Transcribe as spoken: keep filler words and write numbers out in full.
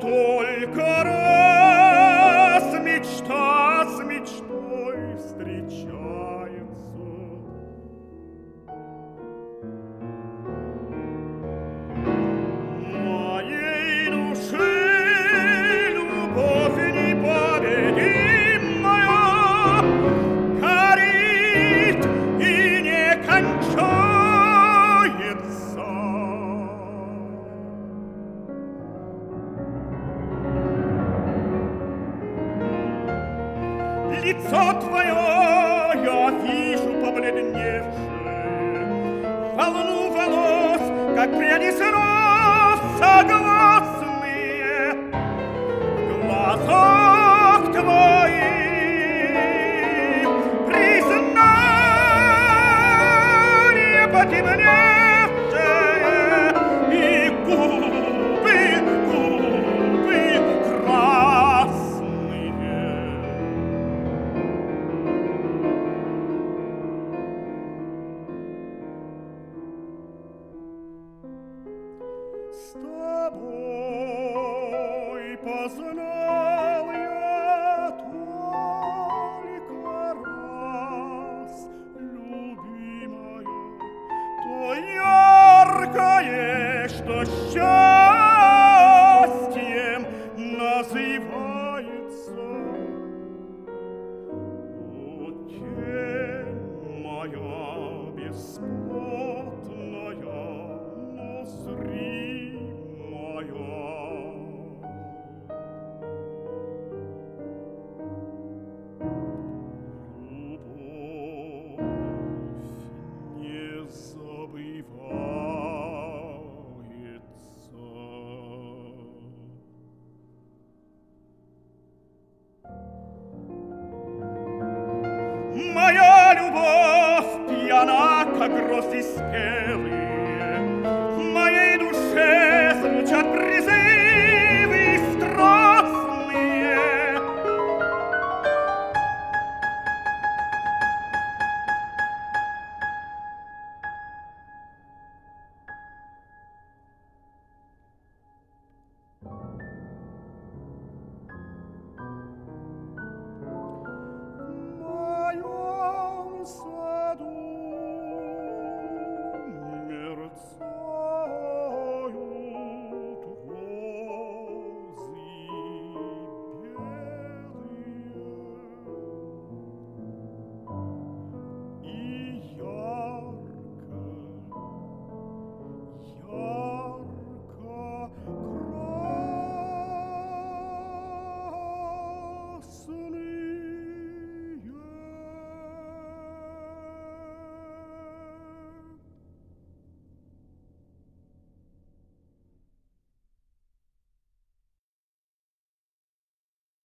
только раз мечта с мечтой встречается. Моей души любовь непобедимая горит и не кончается. Лицо твое я вижу побледневшее, волну волос, как пряди сыров согласные, в глазах твоих признание потемневшее и губы, губы красные. С тобой познал я только раз, любимая, то яркое, что счастьем называется. О, тень моя бесплотная, но зримая. Любовь не забывается. Моя любовь пьяна, как грозди спелые,